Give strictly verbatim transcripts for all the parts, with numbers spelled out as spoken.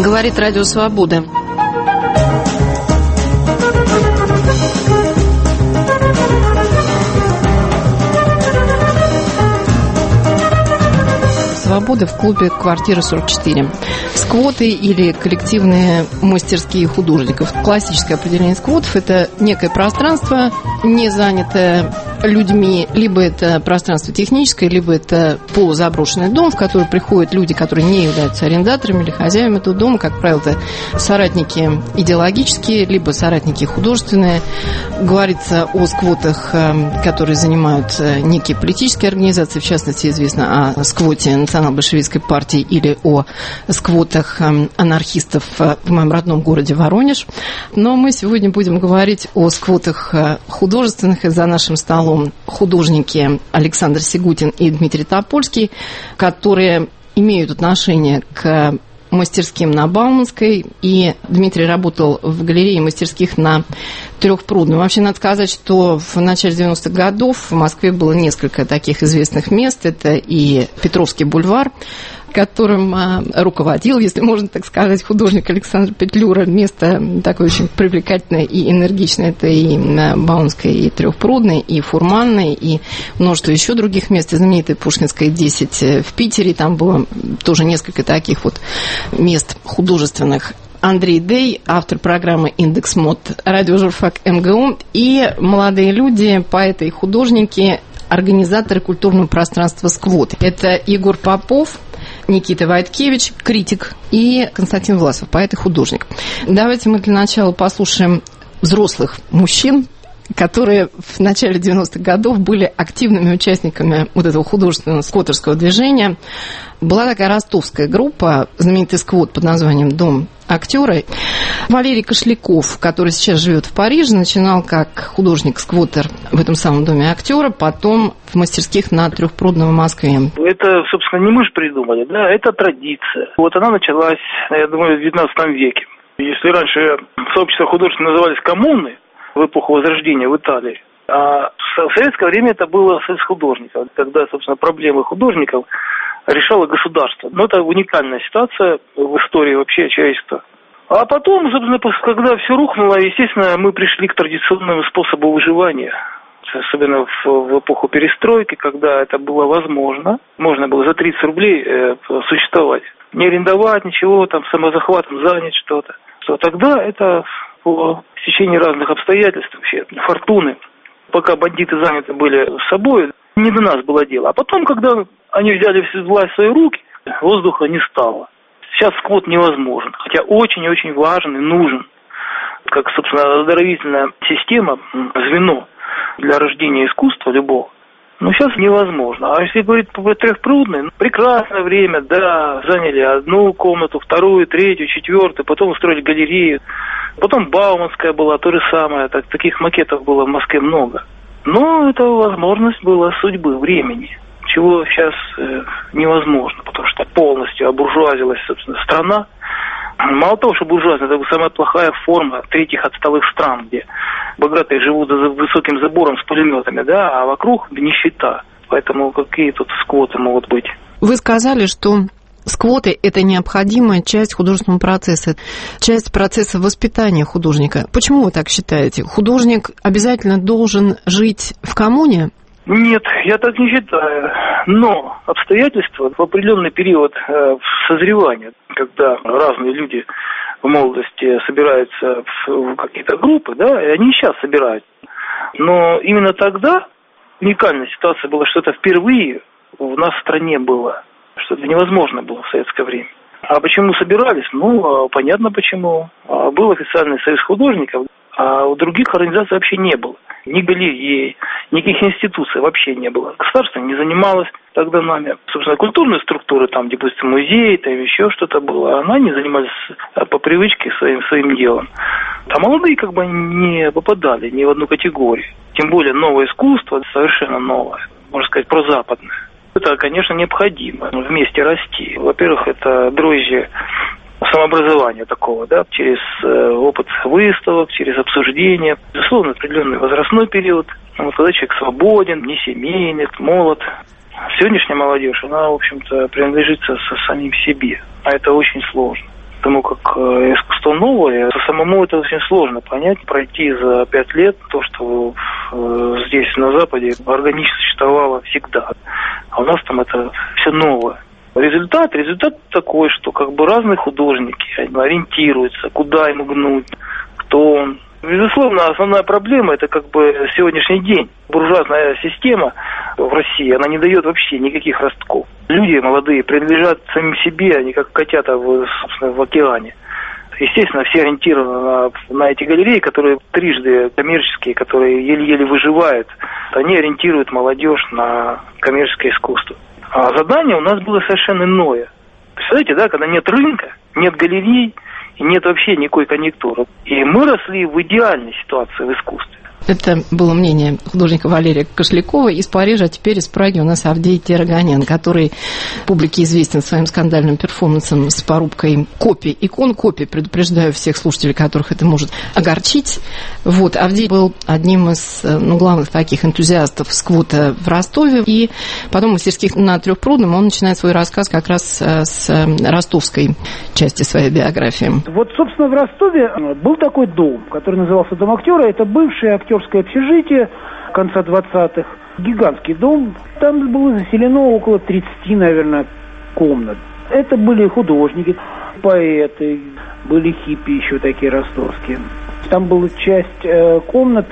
Говорит Радио Свобода. Свобода в клубе «Квартира сорок четыре». Сквоты или коллективные мастерские художников. Классическое определение сквотов – это некое пространство, не занятое людьми, либо это пространство техническое, либо это полузаброшенный дом, в который приходят люди, которые не являются арендаторами или хозяевами этого дома. Как правило, это соратники идеологические, либо соратники художественные. Говорится о сквотах, которые занимают некие политические организации. В частности, известно о сквоте национал-большевистской партии или о сквотах анархистов в моем родном городе Воронеж. Но мы сегодня будем говорить о сквотах художественных. И за нашим столом художники Александр Сигутин и Дмитрий Топольский, которые имеют отношение к мастерским на Бауманской. И Дмитрий работал в галерее мастерских на Трехпрудном. Вообще, надо сказать, что в начале девяностых годов в Москве было несколько таких известных мест. Это и Петровский бульвар, которым руководил, если можно так сказать, художник Александр Петлюра. Место такое очень привлекательное и энергичное. Это и Бауманская, и Трехпрудная, и Фурманная, и множество еще других мест. И знаменитая Пушкинская, десять в Питере. Там было тоже несколько таких вот мест художественных. Андрей Дей, автор программы «Индекс мод», радиожурфак МГУ, и молодые люди, поэты и художники, организаторы культурного пространства «Сквот». Это Егор Попов, Никита Вайткевич, критик, и Константин Власов, поэт и художник. Давайте мы для начала послушаем взрослых мужчин, которые в начале девяностых годов были активными участниками вот этого художественного сквотерского движения. Была такая ростовская группа, знаменитый сквот под названием «Дом актера». Валерий Кошляков, который сейчас живет в Париже, начинал как художник-сквотер в этом самом Доме актера, потом в мастерских на Трехпрудном в Москве. Это, собственно, не мы же придумали, да, это традиция. Вот она началась, я думаю, в девятнадцатом веке. Если раньше сообщества художников назывались коммуны, в эпоху Возрождения в Италии. А в советское время это было союз художников, когда, собственно, проблемы художников решало государство. Но это уникальная ситуация в истории вообще человечества. А потом, собственно, когда все рухнуло, естественно, мы пришли к традиционному способу выживания. Особенно в, в эпоху перестройки, когда это было возможно. Можно было за тридцать рублей э, существовать. Не арендовать ничего, там, самозахватом занять что-то. Что тогда это по стечению разных обстоятельств, вообще, фортуны, пока бандиты заняты были собой, не до нас было дело. А потом, когда они взяли всю власть в свои руки, воздуха не стало. Сейчас сквот невозможен, хотя очень и очень важен и нужен, как, собственно, оздоровительная система, звено для рождения искусства любого. Но сейчас невозможно. А если говорить про Трехпрудный, ну, прекрасное время, да, заняли одну комнату, вторую, третью, четвертую, потом устроили галерею. Потом Бауманская была, то же самое. Так, таких макетов было в Москве много. Но это возможность была судьбы, времени, чего сейчас э, невозможно, потому что полностью обуржуазилась, собственно, страна. Мало того, что буржуазия, это самая плохая форма третьих отсталых стран, где богатые живут за высоким забором с пулеметами, да, а вокруг нищета. Поэтому какие тут сквоты могут быть? Вы сказали, что сквоты – это необходимая часть художественного процесса, часть процесса воспитания художника. Почему вы так считаете? Художник обязательно должен жить в коммуне? Нет, я так не считаю. Но обстоятельства в определенный период э, созревания, когда разные люди в молодости собираются в, в какие-то группы, да, и они сейчас собираются. Но именно тогда уникальная ситуация была, что это впервые у нас в стране было, что это невозможно было в советское время. А почему собирались? Ну, понятно почему. Был официальный союз художников, а у других организаций вообще не было. Ни галерей, никаких институций вообще не было. Государство не занималось тогда нами. Собственно, культурные структуры, там, допустим, музей, там еще что-то было, она не занимались по привычке своим, своим делом. А молодые как бы не попадали ни в одну категорию. Тем более новое искусство, совершенно новое, можно сказать, прозападное. Это, конечно, необходимо вместе расти. Во-первых, это дрожжи самообразования такого, да, через э, опыт выставок, через обсуждение. Безусловно, определенный возрастной период, вот, когда человек свободен, не семейный, молод. Сегодняшняя молодежь, она, в общем-то, принадлежит со самим себе, а это очень сложно. Потому как искусство новое, самому это очень сложно понять, пройти за пять лет то, что здесь на Западе органично существовало всегда. А у нас там это все новое. Результат, результат такой, что как бы разные художники ориентируются, куда ему гнуть, кто он. Безусловно, основная проблема – это как бы сегодняшний день. Буржуазная система в России, она не дает вообще никаких ростков. Люди молодые принадлежат самим себе, они как котята в, собственно, в океане. Естественно, все ориентированы на, на эти галереи, которые трижды коммерческие, которые еле-еле выживают. Они ориентируют молодежь на коммерческое искусство. А задание у нас было совершенно иное. Представляете, да, когда нет рынка, нет галерей, и нет вообще никакой конъюнктуры. И мы росли в идеальной ситуации в искусстве. Это было мнение художника Валерия Кошлякова из Парижа, а теперь из Праги у нас Авдей Терогонян, который публике известен своим скандальным перформансом с порубкой копий, икон копий. Предупреждаю всех слушателей, которых это может огорчить. Вот, Авдей был одним из ну, главных таких энтузиастов сквота в Ростове, и потом в мастерских на Трёхпрудном он начинает свой рассказ как раз с ростовской части своей биографии. Вот, собственно, в Ростове был такой дом, который назывался Дом актера. Это бывший актер общежитие конца двадцатых, гигантский дом. Там было заселено около тридцати, наверное, комнат. Это были художники, поэты, были хиппи еще такие ростовские. Там была часть э, комнат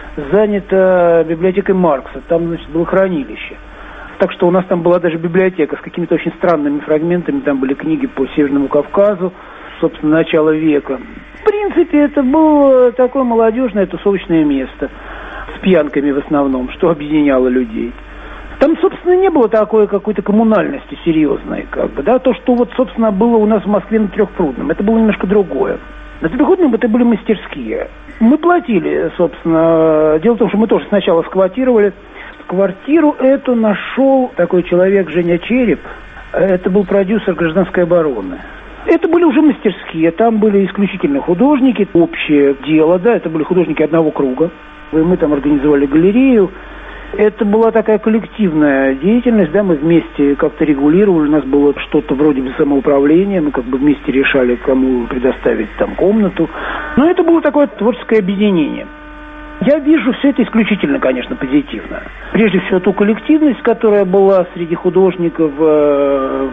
занята библиотекой Маркса. Там, значит, было хранилище. Так что у нас там была даже библиотека с какими-то очень странными фрагментами. Там были книги по Северному Кавказу, собственно, начала века. В принципе, это было такое молодежное тусовочное место с пьянками в основном, что объединяло людей. Там, собственно, не было такой какой-то коммунальности серьезной, как бы, да, то, что вот, собственно, было у нас в Москве на Трёхпрудном, это было немножко другое. На Трёхпрудном это были мастерские. Мы платили, собственно, дело в том, что мы тоже сначала сквотировали. Квартиру эту нашел такой человек Женя Череп, это был продюсер «Гражданской обороны». Это были уже мастерские, там были исключительно художники, общее дело, да, это были художники одного круга. И мы там организовали галерею. Это была такая коллективная деятельность, да, мы вместе как-то регулировали, у нас было что-то вроде бы самоуправления, мы как бы вместе решали, кому предоставить там комнату. Но это было такое творческое объединение. Я вижу все это исключительно, конечно, позитивно. Прежде всего, ту коллективность, которая была среди художников, э,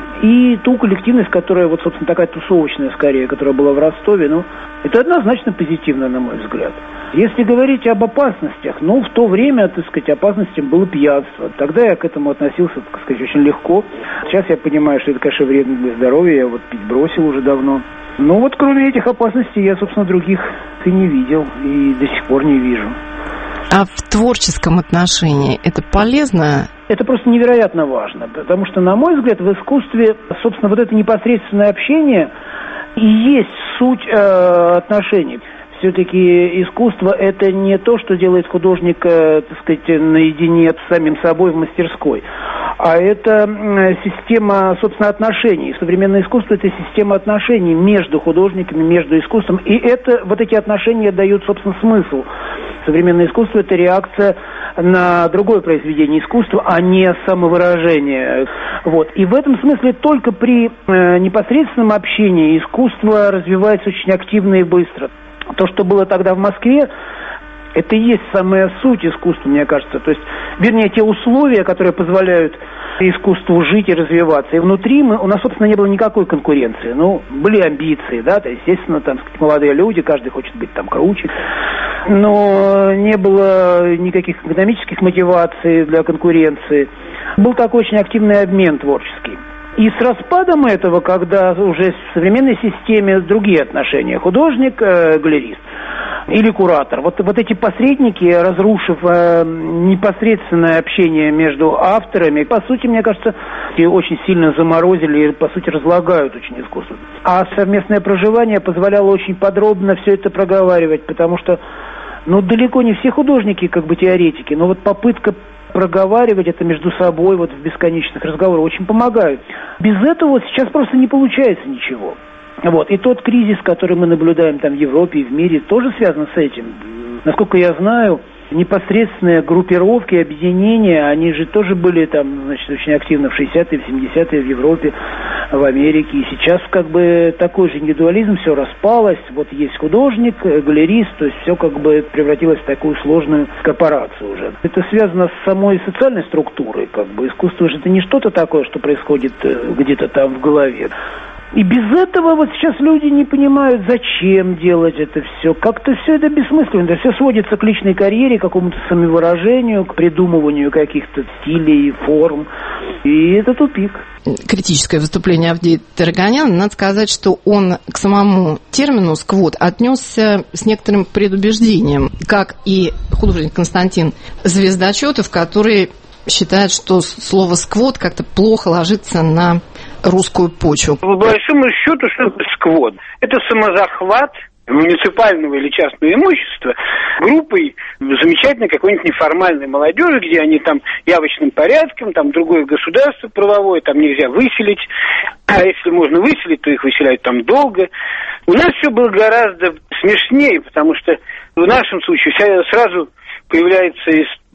и ту коллективность, которая, вот, собственно, такая тусовочная, скорее, которая была в Ростове, ну, это однозначно позитивно, на мой взгляд. Если говорить об опасностях, ну, в то время, так сказать, опасностям было пьянство. Тогда я к этому относился, так сказать, очень легко. Сейчас я понимаю, что это, конечно, вредно для здоровья, я вот пить бросил уже давно. Но вот кроме этих опасностей я, собственно, других и не видел, и до сих пор не вижу. А в творческом отношении это полезно? Это просто невероятно важно, потому что, на мой взгляд, в искусстве, собственно, вот это непосредственное общение и есть суть э, отношений. Все-таки искусство – это не то, что делает художник, так сказать, наедине с самим собой в мастерской, а это система, собственно, отношений. Современное искусство – это система отношений между художниками, между искусством, и это, вот эти отношения дают, собственно, смысл. Современное искусство – это реакция на другое произведение искусства, а не самовыражение. Вот. И в этом смысле только при э, непосредственном общении искусство развивается очень активно и быстро. То, что было тогда в Москве, это и есть самая суть искусства, мне кажется. То есть, вернее, те условия, которые позволяют искусству жить и развиваться. И внутри мы, у нас, собственно, не было никакой конкуренции. Ну, были амбиции, да, то, естественно, там, сказать, молодые люди, каждый хочет быть там круче. Но не было никаких экономических мотиваций для конкуренции. Был такой очень активный обмен творческий. И с распадом этого, когда уже в современной системе другие отношения, художник, э, галерист или куратор, вот, вот эти посредники, разрушив э, непосредственное общение между авторами, по сути, мне кажется, очень сильно заморозили и, по сути, разлагают очень искусство. А совместное проживание позволяло очень подробно все это проговаривать, потому что, ну, далеко не все художники, как бы, теоретики, но вот попытка проговаривать это между собой вот в бесконечных разговорах очень помогает. Без этого сейчас просто не получается ничего. Вот. И тот кризис, который мы наблюдаем там в Европе и в мире, тоже связан с этим. Насколько я знаю, непосредственные группировки, объединения, они же тоже были там, значит, очень активно в шестидесятые, в семидесятые в Европе, в Америке. И сейчас как бы такой же индивидуализм, все распалось. Вот есть художник, галерист, то есть все как бы превратилось в такую сложную корпорацию уже. Это связано с самой социальной структурой, как бы. Искусство же это не что-то такое, что происходит где-то там в голове. И без этого вот сейчас люди не понимают, зачем делать это все. Как-то все это бессмысленно. Это все сводится к личной карьере, к какому-то самовыражению, к придумыванию каких-то стилей, форм. И это тупик. Критическое выступление Авдея Тарганяна. Надо сказать, что он к самому термину «сквот» отнесся с некоторым предубеждением, как и художник Константин Звездочетов, который считает, что слово «сквот» как-то плохо ложится на русскую почву. По большому счету, что это сквот? Это самозахват муниципального или частного имущества группой замечательной какой-нибудь неформальной молодежи, где они там явочным порядком, там другое государство правовое, там нельзя выселить, а если можно выселить, то их выселяют там долго. У нас все было гораздо смешнее, потому что в нашем случае сразу появляется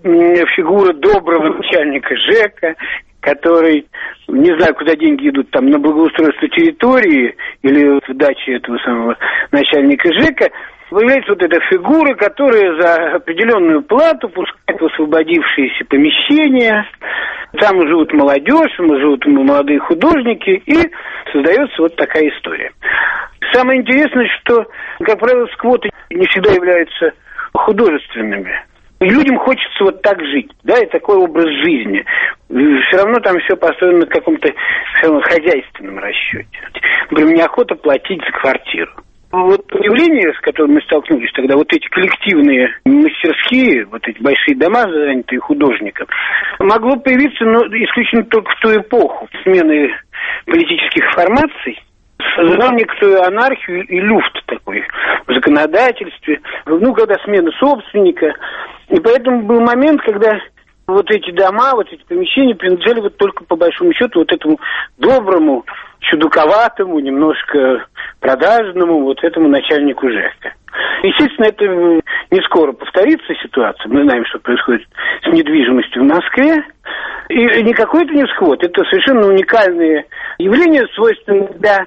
фигура доброго начальника ЖЭКа, который, не знаю, куда деньги идут, там, на благоустройство территории или в даче этого самого начальника ЖЭКа, появляется вот эта фигура, которая за определенную плату пускает в освободившиеся помещения, там живут молодежь, живут молодые художники, и создается вот такая история. Самое интересное, что, как правило, сквоты не всегда являются художественными. И людям хочется вот так жить, да, и такой образ жизни. Все равно там все построено на каком-то все равно хозяйственном расчете. Например, неохота платить за квартиру. Вот явление, с которым мы столкнулись тогда, вот эти коллективные мастерские, вот эти большие дома, занятые художником, могло появиться, но исключительно только в ту эпоху смены политических формаций. Создал некоторую анархию и люфт такой в законодательстве, ну, когда смена собственника. И поэтому был момент, когда вот эти дома, вот эти помещения принадлежали вот только по большому счету вот этому доброму, чудаковатому, немножко продажному вот этому начальнику ЖЭКа. Естественно, это не скоро повторится ситуация. Мы знаем, что происходит с недвижимостью в Москве. И никакой это не сквот. Это совершенно уникальное явление, свойственное для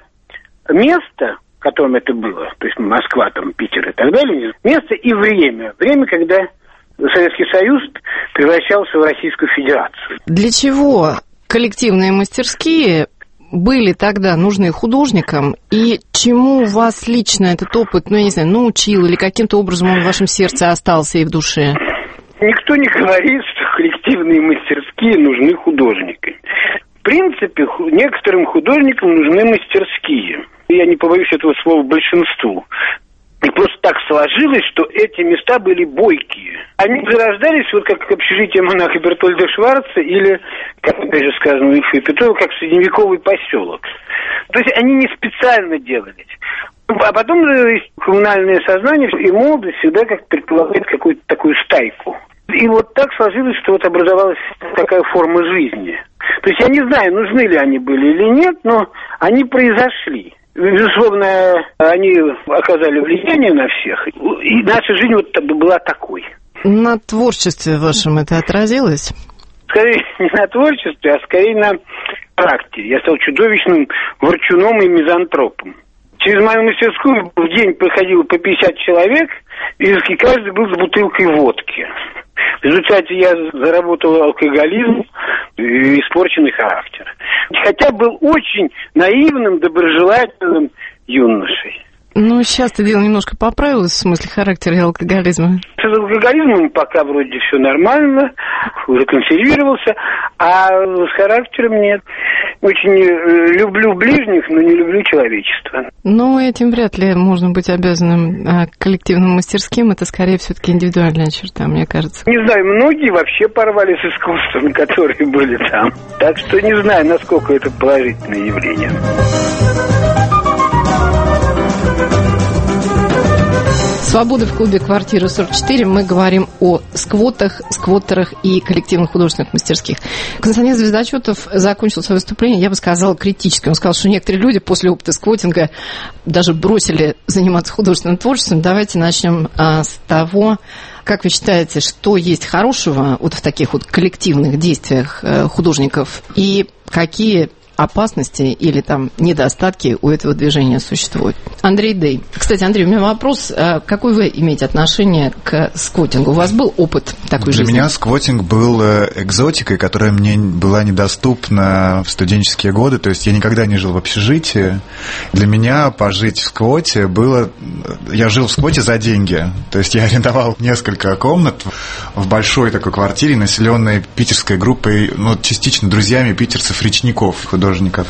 места, в котором это было, то есть Москва, там, Питер и так далее, место и время. Время, когда Советский Союз превращался в Российскую Федерацию. Для чего коллективные мастерские были тогда нужны художникам, и чему вас лично этот опыт, ну, я не знаю, научил, или каким-то образом он в вашем сердце остался и в душе? Никто не говорит, что коллективные мастерские нужны художникам. В принципе, некоторым художникам нужны мастерские. Я не побоюсь этого слова большинству. И просто так сложилось, что эти места были бойкие. Они зарождались вот как общежитие монаха Бертольда Шварца или, как опять же сказано у Ильфа и Петрова, как средневековый поселок. То есть они не специально делались. А потом коммунальное сознание и молодость всегда как предполагает какую-то такую стайку. И вот так сложилось, что вот образовалась такая форма жизни. То есть я не знаю, нужны ли они были или нет, но они произошли. Безусловно, они оказали влияние на всех, и наша жизнь вот была такой. На творчестве вашем это отразилось? Скорее не на творчестве, а скорее на характере. Я стал чудовищным ворчуном и мизантропом. Через мою мастерскую в день приходило по пятьдесят человек, и каждый был с бутылкой водки. В результате я заработал алкоголизм и испорченный характер. Хотя был очень наивным, доброжелательным юношей. Ну, сейчас-то дело немножко поправилось в смысле характера и алкоголизма. С алкоголизмом пока вроде все нормально, уже консервировался, а с характером нет. Очень люблю ближних, но не люблю человечество. Ну, этим вряд ли можно быть обязанным коллективным мастерским. Это скорее все-таки индивидуальная черта, мне кажется. Не знаю, многие вообще порвали с искусством, которые были там. Так что не знаю, насколько это положительное явление. С «Свобода» в клубе «Квартира сорок четыре». Мы говорим о сквотах, сквоттерах и коллективных художественных мастерских. Константин Звездочетов закончил свое выступление, я бы сказала, критически. Он сказал, что некоторые люди после опыта сквотинга даже бросили заниматься художественным творчеством. Давайте начнем а, с того, как вы считаете, что есть хорошего вот в таких вот коллективных действиях э, художников и какие опасности или там недостатки у этого движения существуют? Андрей Дей. Кстати, Андрей, у меня вопрос. Какой вы имеете отношение к сквотингу? У вас был опыт такой Для жизни? Для меня сквотинг был экзотикой, которая мне была недоступна в студенческие годы. То есть я никогда не жил в общежитии. Для меня пожить в сквоте было... Я жил в сквоте за деньги. То есть я арендовал несколько комнат в большой такой квартире, населенной питерской группой, ну, частично друзьями питерцев-речников, художников.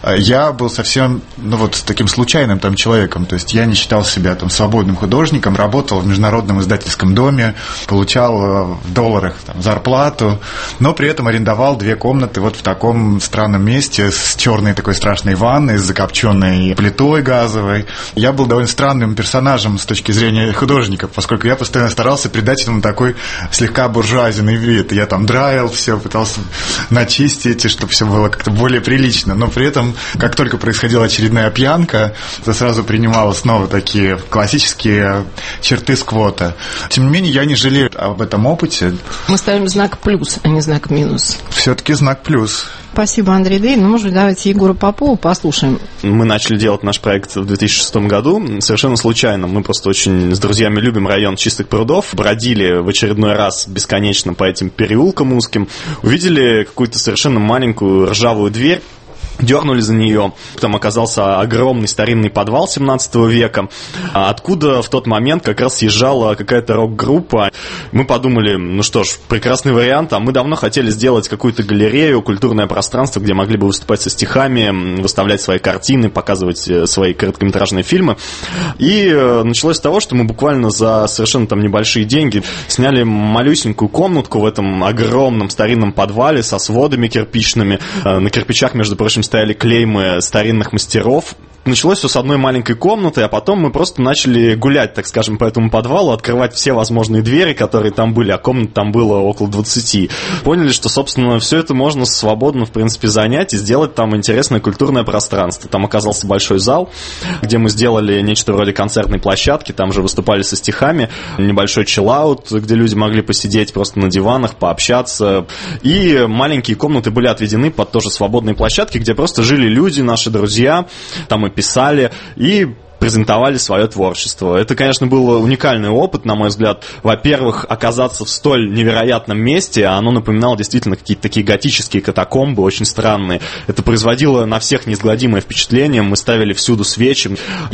Я был совсем, ну, вот таким случайным там человеком, то есть я не считал себя там свободным художником, работал в международном издательском доме, получал в долларах там зарплату, но при этом арендовал две комнаты вот в таком странном месте с черной такой страшной ванной, с закопченной плитой газовой. Я был довольно странным персонажем с точки зрения художников, поскольку я постоянно старался придать этому такой слегка буржуазный вид. Я там драил все, пытался начистить, чтобы все было как-то более прилично, но при этом, как только происходила очередная пьянка, это сразу принимало снова такие классические черты сквота. Тем не менее, я не жалею об этом опыте. Мы ставим знак плюс, а не знак минус. Все-таки знак плюс. Спасибо, Андрей Дей. Ну, может быть, давайте Егора Попова послушаем. Мы начали делать наш проект в две тысячи шестом году совершенно случайно. Мы просто очень с друзьями любим район Чистых прудов. Бродили в очередной раз бесконечно по этим переулкам узким. Увидели какую-то совершенно маленькую ржавую дверь. Дернули за нее, там оказался огромный старинный подвал семнадцатого века, откуда в тот момент как раз съезжала какая-то рок-группа. Мы подумали, ну что ж, прекрасный вариант, а мы давно хотели сделать какую-то галерею, культурное пространство, где могли бы выступать со стихами, выставлять свои картины, показывать свои короткометражные фильмы. И началось с того, что мы буквально за совершенно там небольшие деньги сняли малюсенькую комнатку в этом огромном старинном подвале со сводами кирпичными. На кирпичах, между прочим, стояли клеймы старинных мастеров. Началось все с одной маленькой комнаты, а потом мы просто начали гулять, так скажем, по этому подвалу, открывать все возможные двери, которые там были, а комнат там было около двадцати. Поняли, что, собственно, все это можно свободно, в принципе, занять и сделать там интересное культурное пространство. Там оказался большой зал, где мы сделали нечто вроде концертной площадки, там же выступали со стихами, небольшой чиллаут, где люди могли посидеть просто на диванах, пообщаться. И маленькие комнаты были отведены под тоже свободные площадки, где просто жили люди, наши друзья, там и писали, и презентовали свое творчество. Это, конечно, был уникальный опыт, на мой взгляд. Во-первых, оказаться в столь невероятном месте, а оно напоминало действительно какие-то такие готические катакомбы, очень странные. Это производило на всех неизгладимое впечатление. Мы ставили всюду свечи,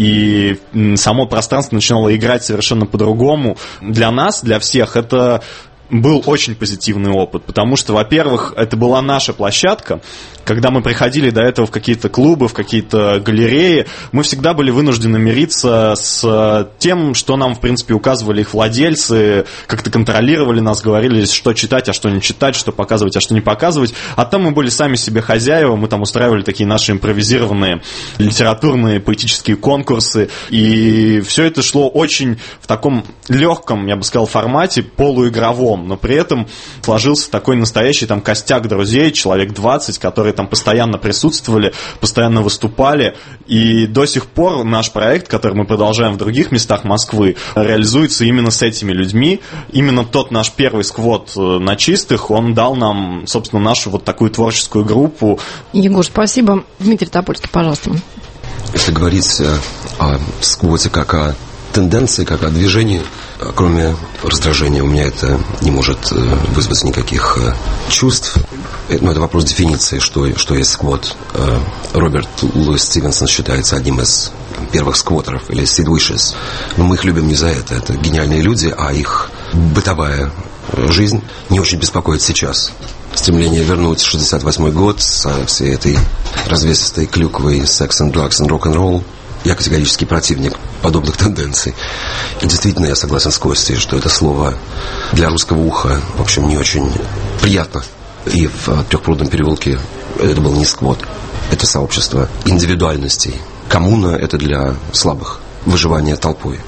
и само пространство начинало играть совершенно по-другому. Для нас, для всех, это был очень позитивный опыт, потому что, во-первых, это была наша площадка. Когда мы приходили до этого в какие-то клубы, в какие-то галереи, мы всегда были вынуждены мириться с тем, что нам, в принципе, указывали их владельцы, как-то контролировали нас, говорили, что читать, а что не читать, что показывать, а что не показывать. А там мы были сами себе хозяева, мы там устраивали такие наши импровизированные литературные, поэтические конкурсы, и все это шло очень в таком легком, я бы сказал, формате, полуигровом, но при этом сложился такой настоящий там костяк друзей, человек двадцать, которые там постоянно присутствовали, постоянно выступали, и до сих пор наш проект, который мы продолжаем в других местах Москвы, реализуется именно с этими людьми. Именно тот наш первый сквот на Чистых, он дал нам, собственно, нашу вот такую творческую группу. Егор, спасибо. Дмитрий Топольский, пожалуйста. Если говорить о сквоте как о тенденции, как о движении, кроме раздражения, у меня это не может вызвать никаких чувств. Но это вопрос дефиниции, что, что есть сквот. Роберт Луис Стивенсон считается одним из первых сквотеров, или Sid Vicious. Но мы их любим не за это. Это гениальные люди, а их бытовая жизнь не очень беспокоит сейчас. Стремление вернуть шестьдесят восьмой год со всей этой развесистой клюквой sex and drugs and rock'n'roll. Я категорический противник подобных тенденций. И действительно, я согласен с Костей, что это слово для русского уха, в общем, не очень приятно. И в Трехпрудном переулке это был не сквот. Это сообщество индивидуальностей. Коммуна – это для слабых. Выживание толпой.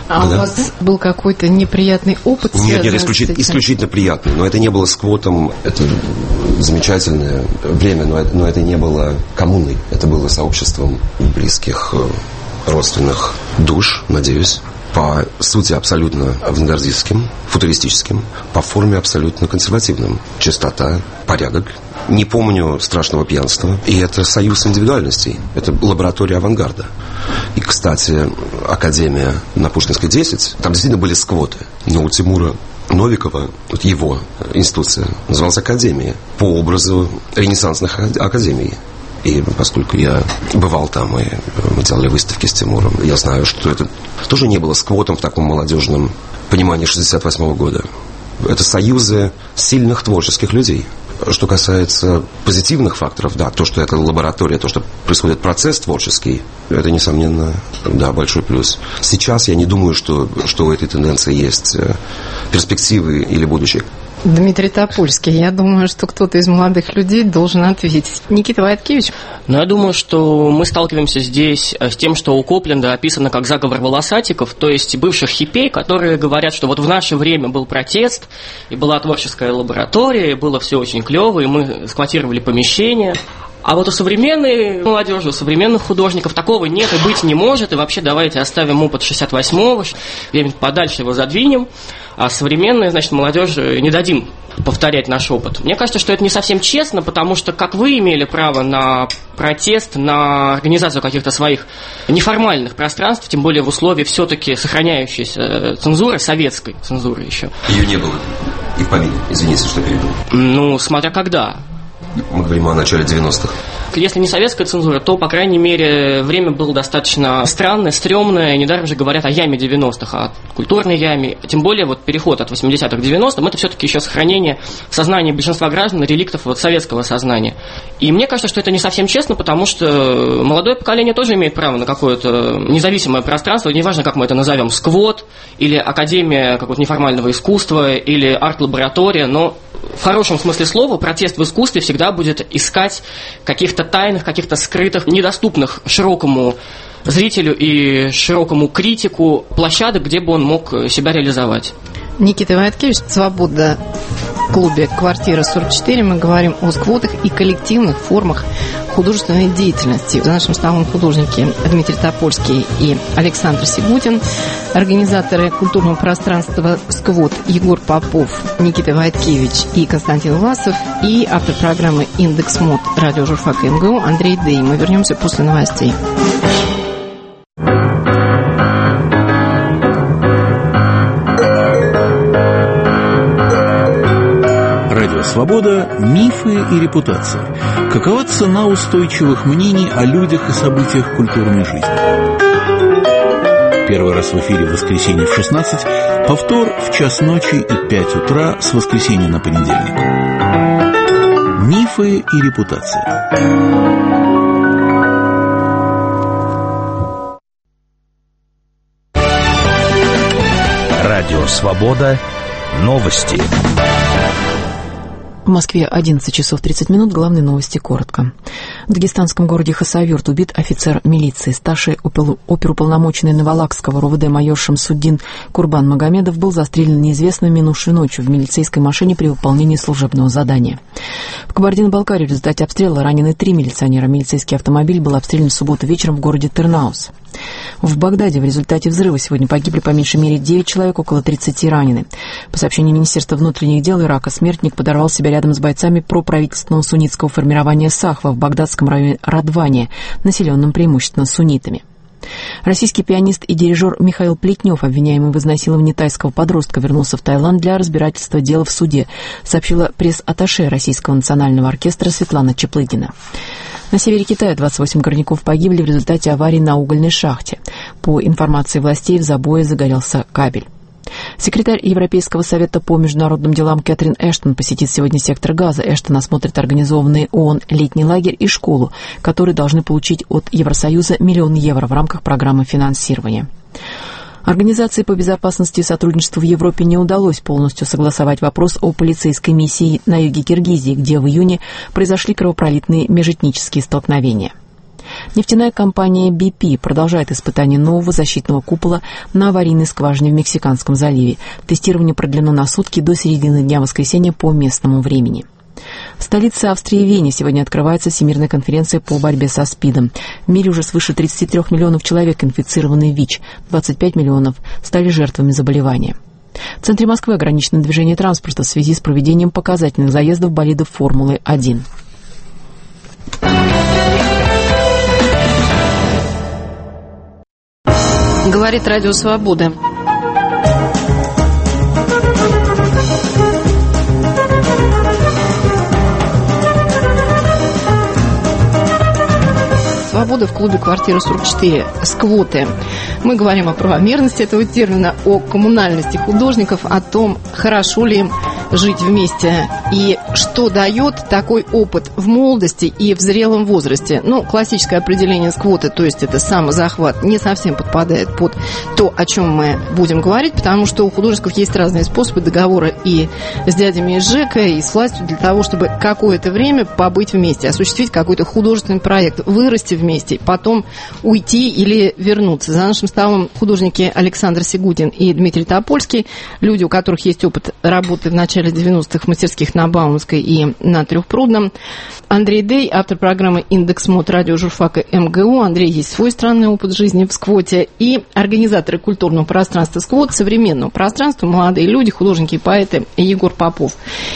А да? у вас был какой-то неприятный опыт? Нет, нет, исключительно, исключительно приятный. Но это не было сквотом, это замечательное время, но это, но это не было коммуной, это было сообществом близких родственных душ, надеюсь. По сути абсолютно авангардистским, футуристическим, по форме абсолютно консервативным. Чистота, порядок. Не помню страшного пьянства. И это союз индивидуальностей. Это лаборатория авангарда. И, кстати, Академия на Пушкинской десять, там действительно были сквоты. Но у Тимура Новикова, вот его институция, называлась Академия по образу ренессансных академий. И поскольку я бывал там, и мы делали выставки с Тимуром, я знаю, что это тоже не было сквотом в таком молодежном понимании шестьдесят восьмого года. Это союзы сильных творческих людей. Что касается позитивных факторов, да, то, что это лаборатория, то, что происходит процесс творческий, это, несомненно, да, большой плюс. Сейчас я не думаю, что, что у этой тенденции есть перспективы или будущее. Дмитрий Топольский, я думаю, что кто-то из молодых людей должен ответить. Никита Войткевич? Ну, я думаю, что мы сталкиваемся здесь с тем, что у Копленда описано как заговор волосатиков, то есть бывших хиппей, которые говорят, что вот в наше время был протест, и была творческая лаборатория, и было все очень клево, и мы сквотировали помещение. А вот у современной молодежи, у современных художников такого нет и быть не может. И вообще давайте оставим опыт шестьдесят восьмого, где-нибудь подальше его задвинем. А современной, значит, молодежи не дадим повторять наш опыт. Мне кажется, что это не совсем честно, потому что как вы имели право на протест, на организацию каких-то своих неформальных пространств, тем более в условиях все-таки сохраняющейся цензуры, советской цензуры еще. Ее не было. И в помине. Извините, что перебил. Ну, смотря когда. Мы говорим о начале девяностых. Если не советская цензура, то, по крайней мере, время было достаточно странное, стрёмное. Недаром же говорят о яме девяностых, о культурной яме. Тем более вот переход от восьмидесятых к девяностым – это все-таки еще сохранение в сознании большинства граждан реликтов вот советского сознания. И мне кажется, что это не совсем честно, потому что молодое поколение тоже имеет право на какое-то независимое пространство. Неважно, как мы это назовем, сквот или академия какого-то неформального искусства или арт-лаборатория, но в хорошем смысле слова протест в искусстве всегда будет искать каких-то тайных, каких-то скрытых, недоступных широкому зрителю и широкому критику площадок, где бы он мог себя реализовать. Никита Войткевич, «Свобода» в клубе «Квартира сорок четыре». Мы говорим о сквотах и коллективных формах художественной деятельности. За нашим столом художники Дмитрий Топольский и Александр Сигутин, организаторы культурного пространства «Сквот» Егор Попов, Никита Войткевич и Константин Власов, и автор программы «Индекс мод» радио журфак МГУ Андрей Дей. Мы вернемся после новостей. Свобода, мифы и репутация. Какова цена устойчивых мнений о людях и событиях культурной жизни? Первый раз в эфире в воскресенье в шестнадцать, повтор в час ночи и пять утра с воскресенья на понедельник. Мифы и репутация. Радио «Свобода». Новости. В Москве одиннадцать часов тридцать минут. Главные новости коротко. В дагестанском городе Хасавюрт убит офицер милиции. Старший оперуполномоченный Новолакского РОВД майор Шамсуддин Курбан Магомедов был застрелен неизвестным минувшей ночью в милицейской машине при выполнении служебного задания. В Кабардино-Балкарии в результате обстрела ранены три милиционера. Милицейский автомобиль был обстрелян в субботу вечером в городе Тырнаус. В Багдаде в результате взрыва сегодня погибли по меньшей мере девять человек, около тридцати ранены. По сообщению Министерства внутренних дел Ирака, смертник подорвал себя рядом с бойцами проправительственного суннитского формирования Сахва в багдадском районе Радвания, населенном преимущественно суннитами. Российский пианист и дирижер Михаил Плетнев, обвиняемый в изнасиловании тайского подростка, вернулся в Таиланд для разбирательства дела в суде, сообщила пресс-атташе Российского национального оркестра Светлана Чеплыгина. На севере Китая двадцать восемь горняков погибли в результате аварии на угольной шахте. По информации властей, в забое загорелся кабель. Секретарь Европейского совета по международным делам Кэтрин Эштон посетит сегодня сектор Газа. Эштон осмотрит организованный ООН летний лагерь и школу, которые должны получить от Евросоюза миллион евро в рамках программы финансирования. Организации по безопасности и сотрудничеству в Европе не удалось полностью согласовать вопрос о полицейской миссии на юге Киргизии, где в июне произошли кровопролитные межэтнические столкновения. Нефтяная компания би пи продолжает испытание нового защитного купола на аварийной скважине в Мексиканском заливе. Тестирование продлено на сутки до середины дня воскресенья по местному времени. В столице Австрии Вене сегодня открывается Всемирная конференция по борьбе со СПИДом. В мире уже свыше тридцати трёх миллионов человек инфицированы ВИЧ, двадцать пять миллионов стали жертвами заболевания. В центре Москвы ограничено движение транспорта в связи с проведением показательных заездов болидов Формулы один. Говорит Радио Свобода. Свобода в клубе «Квартира сорок четыре». Сквоты. Мы говорим о правомерности этого термина, о коммунальности художников, о том, хорошо ли жить вместе и что дает такой опыт в молодости и в зрелом возрасте. Ну, классическое определение сквоты, то есть это самозахват, не совсем подпадает под то, о чем мы будем говорить, потому что у художников есть разные способы договора и с дядями из ЖЭКа, и с властью для того, чтобы какое-то время побыть вместе, осуществить какой-то художественный проект, вырасти вместе, потом уйти или вернуться. За нашим столом художники Александр Сигутин и Дмитрий Топольский, люди, у которых есть опыт работы в начале девяностых в мастерских на Бауманской и на Трехпрудном. Андрей Дей, автор программы «Индекс мод» радио журфака эм гэ у. Андрей есть свой странный опыт жизни в сквоте. И организаторы культурного пространства «Сквот», современного пространства, молодые люди, художники и поэты Егор Попов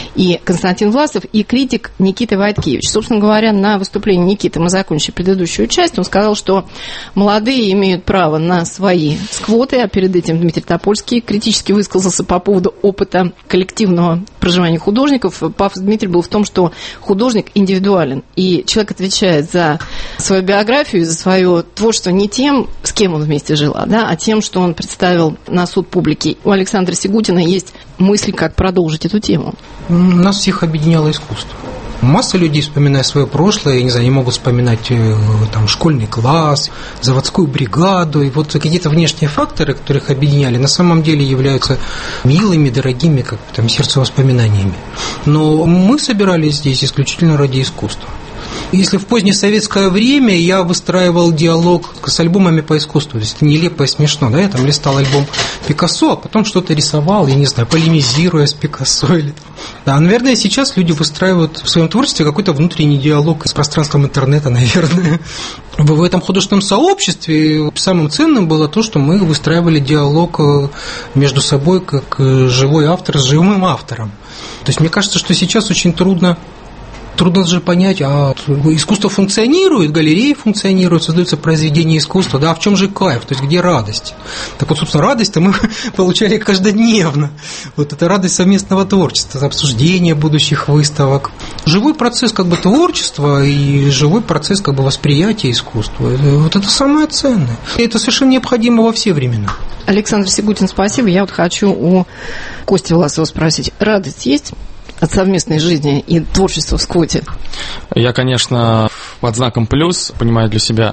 и Константин Власов, и критик Никита Вайткевич. Собственно говоря, на выступлении Никиты мы закончили предыдущую часть. Он сказал, что молодые имеют право на свои сквоты, а перед этим Дмитрий Топольский критически высказался по поводу опыта коллективного проживания художников. Пафос Дмитрий был в том, что художник индивидуален, и человек отвечает за свою биографию, за свое творчество не тем, с кем он вместе жил, да, а тем, что он представил на суд публики. У Александра Сигутина есть мысли, как продолжить эту тему. Нас всех объединяло искусство. Масса людей, вспоминая свое прошлое, я не знаю, не могут вспоминать там, школьный класс, заводскую бригаду. И вот какие-то внешние факторы, которые их объединяли, на самом деле являются милыми, дорогими, как там, сердцевоспоминаниями. Но мы собирались здесь исключительно ради искусства. Если в позднее советское время я выстраивал диалог с альбомами по искусству, то есть это нелепо и смешно, да, я там листал альбом Пикассо, а потом что-то рисовал, я не знаю, полемизируя с Пикассо или... Да, наверное, сейчас люди выстраивают в своем творчестве какой-то внутренний диалог с пространством интернета, наверное. В этом художественном сообществе самым ценным было то, что мы выстраивали диалог между собой как живой автор с живым автором. То есть мне кажется, что сейчас очень трудно Трудно же понять, а искусство функционирует, галереи функционируют, создаются произведения искусства, да, а в чем же кайф, то есть где радость? Так вот, собственно, радость-то мы получали каждодневно. Вот это радость совместного творчества, обсуждения будущих выставок. Живой процесс как бы творчества и живой процесс как бы восприятия искусства. Вот это самое ценное. И это совершенно необходимо во все времена. Александр Сигутин, спасибо. Я вот хочу у Кости Власова спросить, радость есть от совместной жизни и творчества в сквоте? Я, конечно, под знаком плюс понимаю для себя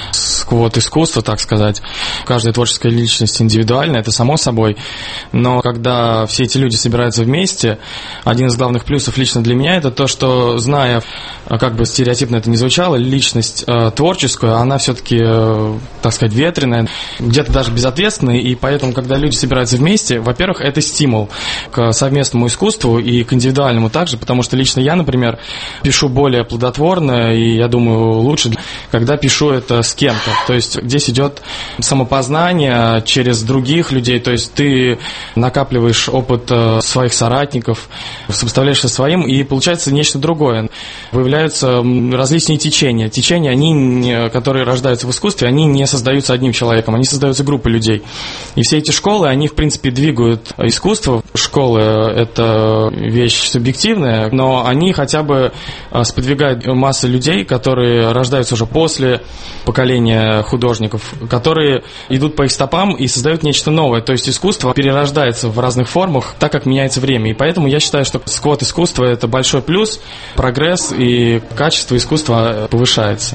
сквот искусства, так сказать. Каждая творческая личность индивидуальна, это само собой. Но когда все эти люди собираются вместе, один из главных плюсов лично для меня это то, что, зная, как бы стереотипно это ни звучало, личность э, творческую, она все-таки, э, так сказать, ветреная, где-то даже безответственная, и поэтому, когда люди собираются вместе, во-первых, это стимул к совместному искусству и к индивидуальному также, потому что лично я, например, пишу более плодотворно, и я думаю, лучше, когда пишу это с кем-то. То есть здесь идет самопознание через других людей, то есть ты накапливаешь опыт своих соратников, сопоставляешься своим, и получается нечто другое. Выявляются различные течения. Течения, они, которые рождаются в искусстве, они не создаются одним человеком, они создаются группой людей. И все эти школы, они, в принципе, двигают искусство. Школы – это вещь субъективная, но они хотя бы сподвигают массу людей, которые рождаются уже после поколения художников, которые идут по их стопам и создают нечто новое. То есть искусство перерождается в разных формах, так как меняется время. И поэтому я считаю, что сквот искусства – это большой плюс, прогресс и качество искусства повышается.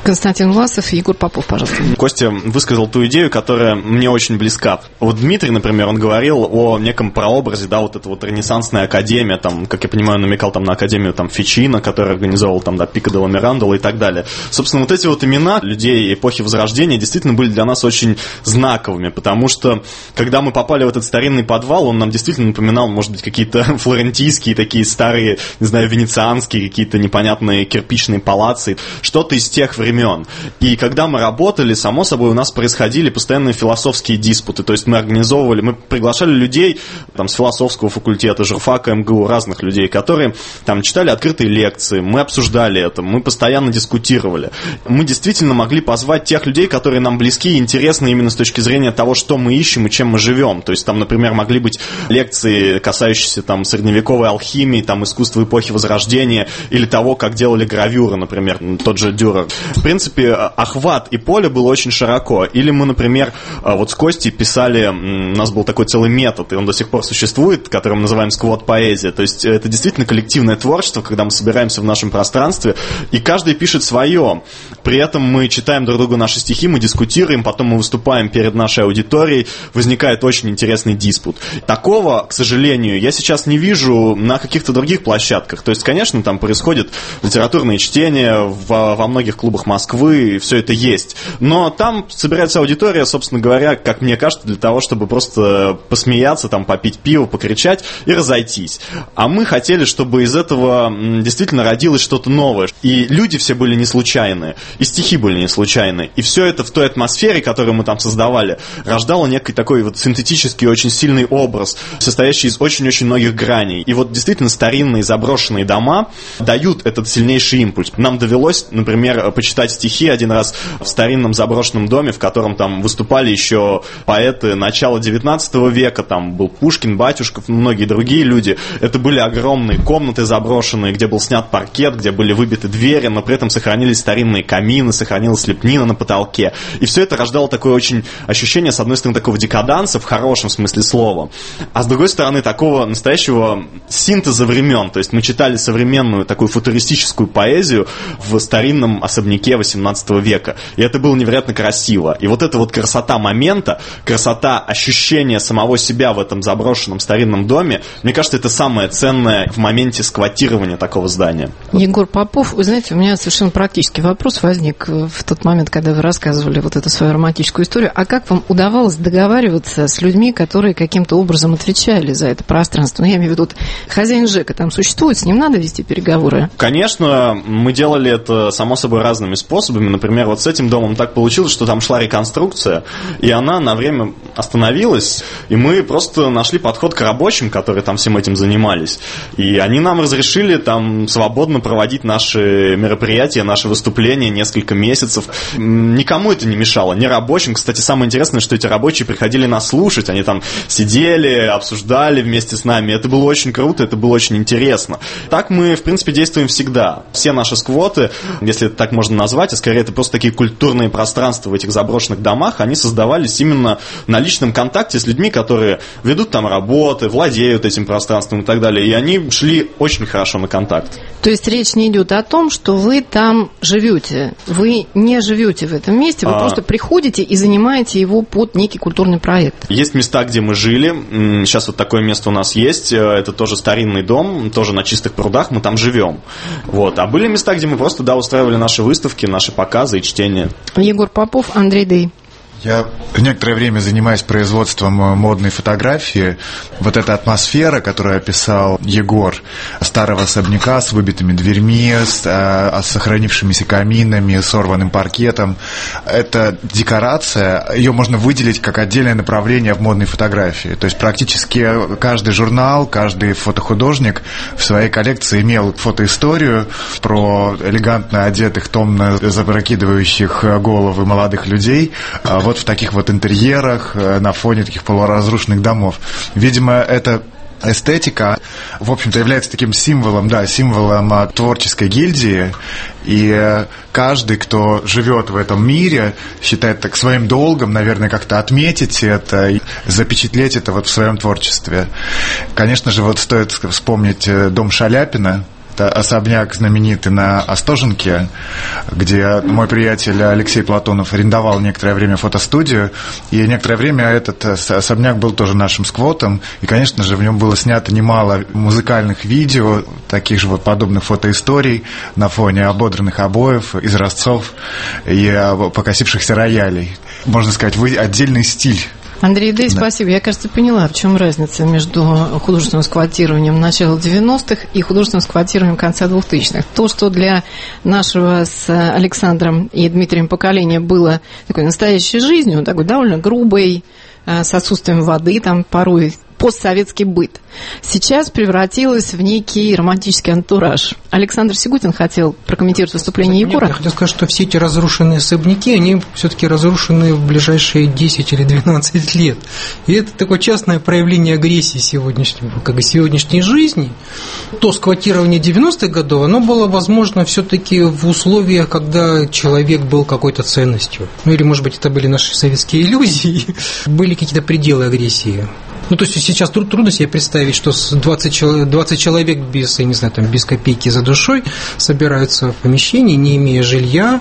Константин Власов и Егор Попов, пожалуйста. Костя высказал ту идею, которая мне очень близка. Вот Дмитрий, например, он говорил о неком прообразе, да, вот эта вот ренессансная академия, там, как я понимаю, намекал там на академию там Фичино, который организовал там, да, Пико делла Мирандола и так далее. Собственно, вот эти вот имена людей эпохи Возрождения действительно были для нас очень знаковыми, потому что, когда мы попали в этот старинный подвал, он нам действительно напоминал, может быть, какие-то флорентийские такие старые, не знаю, венецианские какие-то непонятные кирпичные палацы, что-то из тех времен. И когда мы работали, само собой, у нас происходили постоянные философские диспуты, то есть мы организовывали, мы приглашали людей там, с философского факультета, журфака, МГУ, разных людей, которые там читали открытые лекции, мы обсуждали это, мы постоянно дискутировали. Мы действительно могли позвать тех людей, которые нам близки и интересны именно с точки зрения того, что мы ищем и чем мы живем. То есть там, например, могли быть лекции, касающиеся там средневековой алхимии, там искусства эпохи Возрождения или того, как делали гравюры, например, тот же Дюрер. В принципе, охват и поле было очень широко. Или мы, например, вот с Костей писали, у нас был такой целый метод, и он до сих пор существует, который мы называем сквот-поэзия. То есть это действительно коллективное творчество, когда мы собираемся в нашем пространстве, и каждый пишет свое. При этом мы читаем друг другу наши стихи, мы дискутируем, потом мы выступаем перед нашей аудиторией, возникает очень интересный диспут. Такого, к сожалению, я сейчас не вижу на каких-то других площадках. То есть, конечно, там происходит литературное чтение во, во многих клубах Москвы, и все это есть. Но там собирается аудитория, собственно говоря, как мне кажется, для того, чтобы просто посмеяться, там, попить пиво, покричать и разойтись. А мы хотели, чтобы из этого действительно родилось что-то новое. И люди все были не случайные, и стихи были не случайные. И все это в той атмосфере, которую мы там создавали, рождало некий такой вот синтетический, очень сильный образ, состоящий из очень-очень многих граней. И вот действительно старинные заброшенные дома дают этот сильнейший импульс. Нам довелось, например, почитать стихи один раз в старинном заброшенном доме, в котором там выступали еще поэты начала девятнадцатого века, там был Пушкин, Батюшков, многие другие люди. Это были огромные комнаты заброшенные, где был снят паркет, где были выбиты двери, но при этом сохранились старинные камины, сохранилась лепнина на потолке. И все это рождало такое очень ощущение, с одной стороны, такого декаданса, в хорошем смысле слова, а с другой стороны, такого настоящего синтеза времен. То есть мы читали современную такую футуристическую поэзию в старинном особняке восемнадцатого века. И это было невероятно красиво. И вот эта вот красота момента, красота ощущения самого себя в этом заброшенном старинном доме, мне кажется, это самое ценное в моменте сквотирования такого здания. Егор Попов, вы знаете, у меня совершенно практический вопрос возник в тот момент, когда вы рассказывали вот эту свою романтическую историю. А как вам удавалось договариваться с людьми, которые каким-то образом отвечали за это пространство? Ну, я имею в виду, вот, хозяин ЖЭКа там существует, с ним надо вести переговоры? Конечно, мы делали это, само собой, разными способами. Например, вот с этим домом так получилось, что там шла реконструкция, и она на время остановилась, и мы просто нашли подход к рабочим, которые там всем этим занимались. И они нам разрешили там свободно проводить наши мероприятия, наши выступления несколько месяцев. Никому это не мешало, ни рабочим. Кстати, самое интересное, что эти рабочие приходили нас слушать, они там сидели, обсуждали вместе с нами. Это было очень круто, это было очень интересно. Так мы, в принципе, действуем всегда. Все наши сквоты, если это так можно назвать, а скорее это просто такие культурные пространства в этих заброшенных домах, они создавались именно на личном контакте с людьми, которые ведут там работы, владеют этим пространством и так далее. И они шли очень хорошо на контакт. То есть речь не идет о том, что вы там живете. Вы не живете в этом месте, вы а... просто приходите и занимаете его под некий культурный проект. Есть места, где мы жили. Сейчас вот такое место у нас есть. Это тоже старинный дом, тоже на Чистых прудах, мы там живем. Вот. А были места, где мы просто, да, устраивали наши выставки, наши показы и чтения. Егор Попов, Андрей Дей. Я некоторое время занимаюсь производством модной фотографии. Вот эта атмосфера, которую описал Егор, старого особняка с выбитыми дверьми, с, а, с сохранившимися каминами, сорванным паркетом, это декорация, ее можно выделить как отдельное направление в модной фотографии. То есть практически каждый журнал, каждый фотохудожник в своей коллекции имел фотоисторию про элегантно одетых, томно запрокидывающих головы молодых людей. Вот в таких вот интерьерах на фоне таких полуразрушенных домов. Видимо, это эстетика, в общем-то, является таким символом, да, символом творческой гильдии, и каждый, кто живет в этом мире, считает так своим долгом, наверное, как-то отметить это и запечатлеть это вот в своем творчестве. Конечно же, вот стоит вспомнить дом Шаляпина, Это особняк знаменитый на Остоженке, где мой приятель Алексей Платонов арендовал некоторое время фотостудию, и некоторое время этот особняк был тоже нашим сквотом, и, конечно же, в нем было снято немало музыкальных видео, таких же вот подобных фотоисторий на фоне ободранных обоев, изразцов и покосившихся роялей. Можно сказать, отдельный стиль. Андрей Дей, да. Спасибо. Я, кажется, поняла, в чем разница между художественным сквотированием начала девяностых и художественным сквотированием конца двухтысячных. То, что для нашего с Александром и Дмитрием поколения было такой настоящей жизнью, такой довольно грубой, с отсутствием воды, там порой постсоветский быт, сейчас превратилось в некий романтический антураж. Александр Сигутин хотел прокомментировать выступление Егора. Я хотел сказать, что все эти разрушенные особняки, они все-таки разрушены в ближайшие десять или двенадцать лет. И это такое частное проявление агрессии сегодняшней, как бы сегодняшней жизни. То сквотирование девяностых годов, оно было возможно все-таки в условиях, когда человек был какой-то ценностью. Ну или, может быть, это были наши советские иллюзии. Были какие-то пределы агрессии. Ну, то есть сейчас трудно себе представить, что двадцать человек без, я не знаю, там, без копейки за душой собираются в помещении, не имея жилья,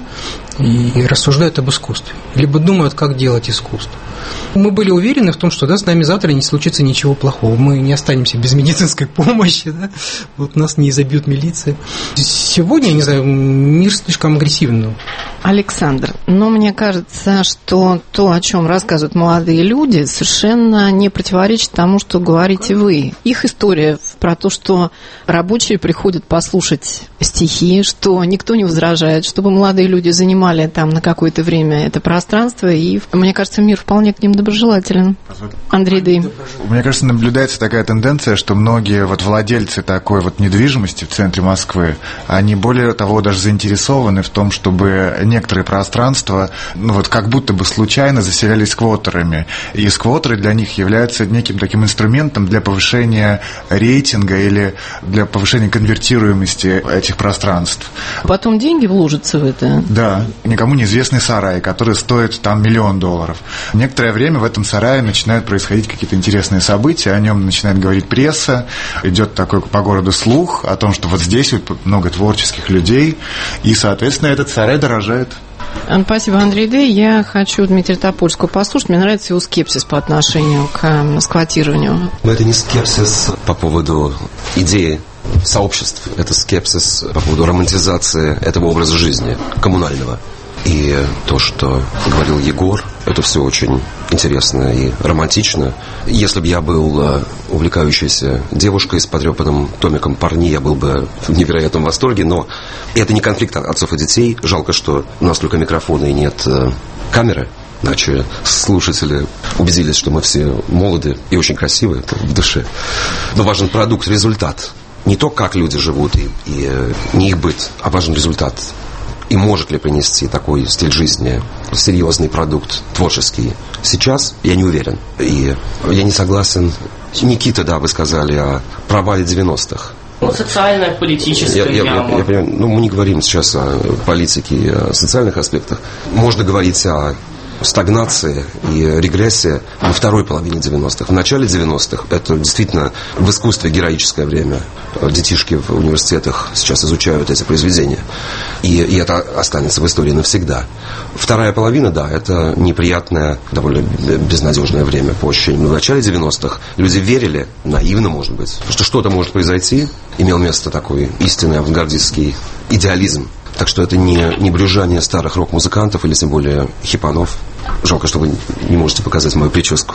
и рассуждают об искусстве. Либо думают, как делать искусство. Мы были уверены в том, что да, с нами завтра не случится ничего плохого. Мы не останемся без медицинской помощи, да? Вот нас не изобьют милиция. Сегодня, я не знаю, мир слишком агрессивный. Александр, но мне кажется, что то, о чем рассказывают молодые люди, совершенно не противоречит тому, что говорите вы. Их история про то, что рабочие приходят послушать стихи, что никто не возражает, чтобы молодые люди занимали там на какое-то время это пространство, и, мне кажется, мир вполне к ним доброжелателен. Андрей Дей. Мне кажется, наблюдается такая тенденция, что многие вот владельцы такой вот недвижимости в центре Москвы, они более того даже заинтересованы в том, чтобы некоторые пространства, ну вот как будто бы случайно заселялись сквоттерами. И сквоттеры для них являются неким таким инструментом для повышения рейтинга или для повышения конвертируемости этих пространств. Потом деньги вложатся в это. Да, никому неизвестный сарай, который стоит там миллион долларов. Некоторое время в этом сарае начинают происходить какие-то интересные события, о нем начинает говорить пресса, идет такой по городу слух о том, что вот здесь вот много творческих людей, и, соответственно, этот сарай дорожает. Спасибо, Андрей Дей. Я хочу Дмитрия Топольского послушать. Мне нравится его скепсис по отношению к сквотированию. Но это не скепсис по поводу идеи сообществ, это скепсис по поводу романтизации этого образа жизни, коммунального. И то, что говорил Егор, это все очень интересно и романтично. Если бы я был увлекающейся девушкой с потрепанным томиком «Парни», я был бы в невероятном восторге, но это не конфликт отцов и детей. Жалко, что у нас только микрофоны и нет камеры. Иначе слушатели убедились, что мы все молоды и очень красивы в душе. Но важен продукт, результат. Не то, как люди живут, и, и не их быт, а важен результат. И может ли принести такой стиль жизни серьезный продукт, творческий? Сейчас я не уверен. И я не согласен. Никита, да, вы сказали о провале девяностых. Ну, социальное, политическое. Я, я, я, я понимаю, ну, мы не говорим сейчас о политике и о социальных аспектах. Можно говорить о стагнации и регрессии во второй половине девяностых. В начале девяностых это действительно в искусстве героическое время. Детишки в университетах сейчас изучают эти произведения. И, и это останется в истории навсегда. Вторая половина, да, это неприятное, довольно безнадежное время по ощущениям. Но в начале девяностых люди верили, наивно, может быть, что что-то может произойти. Имел место такой истинный авангардистский идеализм. Так что это не, не брюзжание старых рок-музыкантов или тем более хипанов. Жалко, что вы не можете показать мою прическу.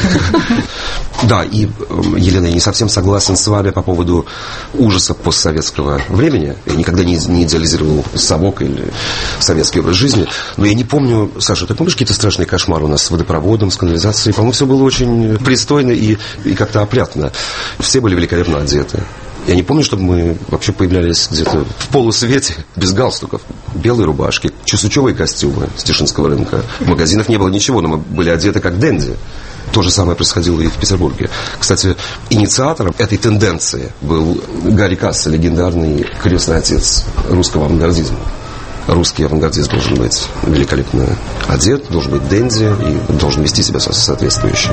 Да, и, Елена, я не совсем согласен с вами по поводу ужаса постсоветского времени. Я никогда не, не идеализировал совок или советский образ жизни. Но я не помню, Саша, ты помнишь какие-то страшные кошмары у нас с водопроводом, с канализацией? По-моему, все было очень пристойно и, и как-то опрятно. Все были великолепно одеты. Я не помню, чтобы мы вообще появлялись где-то в полусвете, без галстуков. Белые рубашки, чесучевые костюмы с Тишинского рынка. В магазинах не было ничего, но мы были одеты как денди. То же самое происходило и в Петербурге. Кстати, инициатором этой тенденции был Гарри Касса, легендарный крестный отец русского авангардизма. Русский авангардист должен быть великолепно одет, должен быть денди и должен вести себя соответствующе.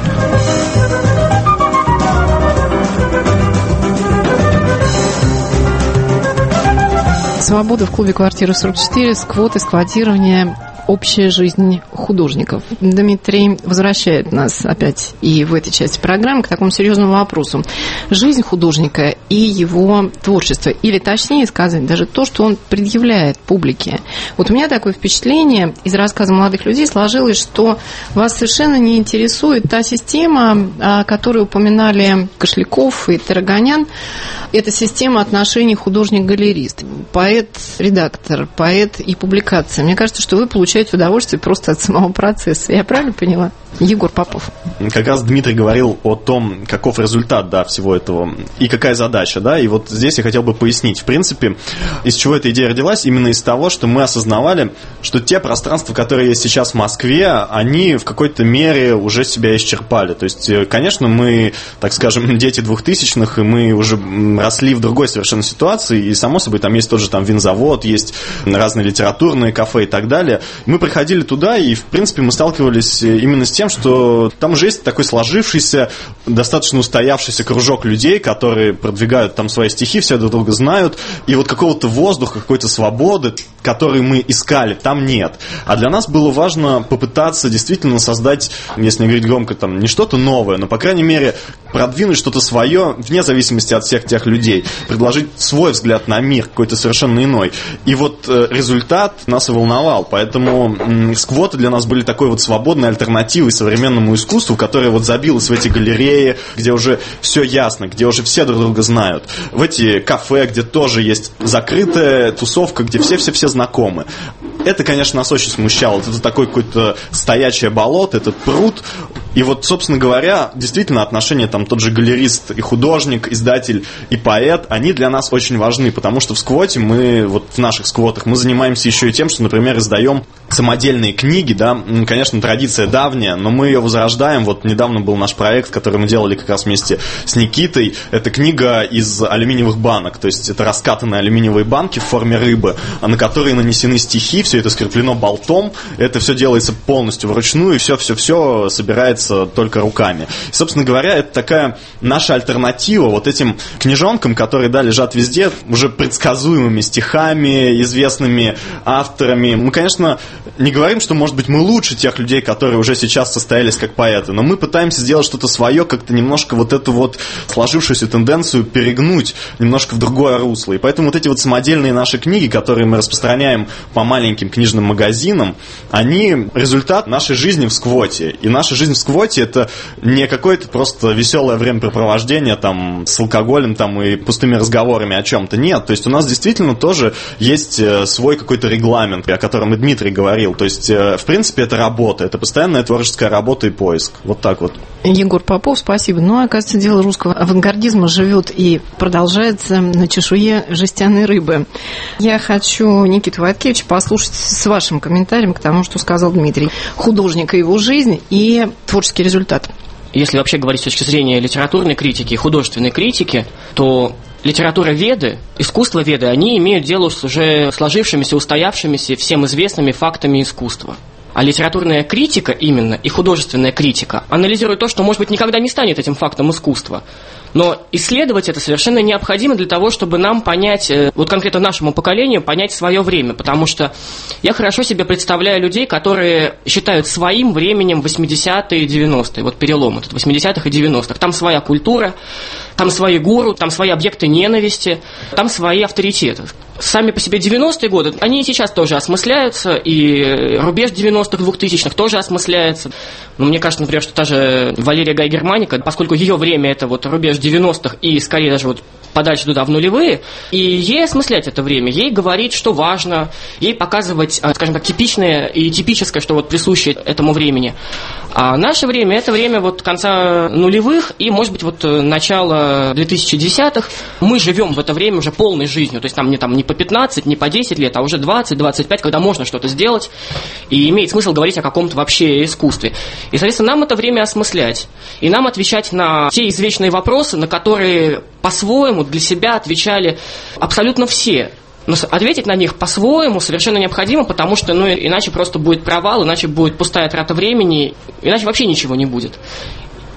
«Свобода» в клубе «Квартира сорок четыре», сквоты, сквотирование, общая жизнь художников. Дмитрий возвращает нас опять и в этой части программы к такому серьезному вопросу. Жизнь художника и его творчество, или точнее сказать, даже то, что он предъявляет публике. Вот у меня такое впечатление из рассказа молодых людей сложилось, что вас совершенно не интересует та система, о которой упоминали Кошляков и Тарагонян. Это система отношений художник-галерист, поэт-редактор, поэт и публикация. Мне кажется, что вы получаете удовольствие просто от самого процесса. Я правильно поняла? Егор Попов. Как раз Дмитрий говорил о том, каков результат, да, всего этого и какая задача, да, и вот здесь я хотел бы пояснить. В принципе, из чего эта идея родилась? Именно из того, что мы осознавали, что те пространства, которые есть сейчас в Москве, они в какой-то мере уже себя исчерпали. То есть, конечно, мы, так скажем, дети двухтысячных, и мы уже росли в другой совершенно ситуации, и, само собой, там есть тот же там винзавод, есть разные литературные кафе и так далее. Мы приходили туда, и, в принципе, мы сталкивались именно с тем, что там уже есть такой сложившийся, достаточно устоявшийся кружок людей, которые продвигают там свои стихи, все друг друга знают, и вот какого-то воздуха, какой-то свободы, который мы искали, там нет. А для нас было важно попытаться действительно создать, если не говорить громко, там, не что-то новое, но, по крайней мере, продвинуть что-то свое, вне зависимости от всех тех людей, предложить свой взгляд на мир, какой-то совершенно иной. И вот э, результат нас и волновал, поэтому э, сквоты для нас были такой вот свободной альтернативой современному искусству, которое вот забилось в эти галереи, где уже все ясно, где уже все друг друга знают, в эти кафе, где тоже есть закрытая тусовка, где все-все-все знакомы. Это, конечно, нас очень смущало. Это такой какой-то стоячее болото, этот пруд. И вот, собственно говоря, действительно отношения там тот же галерист и художник, издатель и поэт, они для нас очень важны, потому что в сквоте мы, вот в наших сквотах, мы занимаемся еще и тем, что, например, издаем самодельные книги, да, конечно, традиция давняя, но мы ее возрождаем. Вот недавно был наш проект, который мы делали как раз вместе с Никитой. Это книга из алюминиевых банок, то есть это раскатанные алюминиевые банки в форме рыбы, на которые нанесены стихи, все это скреплено болтом, это все делается полностью вручную, и все-все-все собирается только руками. И, собственно говоря, это такая наша альтернатива вот этим книжонкам, которые, да, лежат везде, уже предсказуемыми стихами, известными авторами. Мы, конечно, не говорим, что, может быть, мы лучше тех людей, которые уже сейчас состоялись как поэты, но мы пытаемся сделать что-то свое, как-то немножко вот эту вот сложившуюся тенденцию перегнуть немножко в другое русло. И поэтому вот эти вот самодельные наши книги, которые мы распространяем по маленьким книжным магазинам, они результат нашей жизни в сквоте. И наша жизнь в сквоте — это не какое-то просто веселое времяпрепровождение там, с алкоголем там, и пустыми разговорами о чем-то. Нет, то есть у нас действительно тоже есть свой какой-то регламент, о котором и Дмитрий говорил. То есть, в принципе, это работа, это постоянная творческая работа и поиск. Вот так вот. Егор Попов, спасибо. Ну, оказывается, дело русского авангардизма живет и продолжается на чешуе жестяной рыбы. Я хочу, Никита Войткевич, послушать с вашим комментарием к тому, что сказал Дмитрий. Художник и его жизнь и творческий результат. Если вообще говорить с точки зрения литературной критики и художественной критики, то литературоведы, искусствоведы, они имеют дело с уже сложившимися, устоявшимися, всем известными фактами искусства. А литературная критика именно и художественная критика анализирует то, что, может быть, никогда не станет этим фактом искусства. Но исследовать это совершенно необходимо для того, чтобы нам понять, вот конкретно нашему поколению, понять свое время. Потому что я хорошо себе представляю людей, которые считают своим временем восьмидесятые и девяностые, вот перелом этот восьмидесятых и девяностых. Там своя культура, там свои гуру, там свои объекты ненависти, там свои авторитеты. Сами по себе девяностые годы, они и сейчас тоже осмысляются, и рубеж девяностых, двухтысячных тоже осмысляется. Но мне кажется, например, что та же Валерия Гай-Германика, поскольку ее время это вот рубеж девяностых и скорее даже вот подальше туда в нулевые, и ей осмыслять это время, ей говорить, что важно, ей показывать, скажем так, типичное и типическое, что вот присуще этому времени. А наше время — это время вот конца нулевых и, может быть, вот начало двухтысячных. Мы живем в это время уже полной жизнью, то есть нам не, там, не по пятнадцать, не по десять лет, а уже двадцать, двадцать пять, когда можно что-то сделать, и имеет смысл говорить о каком-то вообще искусстве. И, соответственно, нам это время осмыслять, и нам отвечать на те извечные вопросы, на которые по-своему для себя отвечали абсолютно все. Но ответить на них по-своему совершенно необходимо, потому что, ну, иначе просто будет провал, иначе будет пустая трата времени, иначе вообще ничего не будет.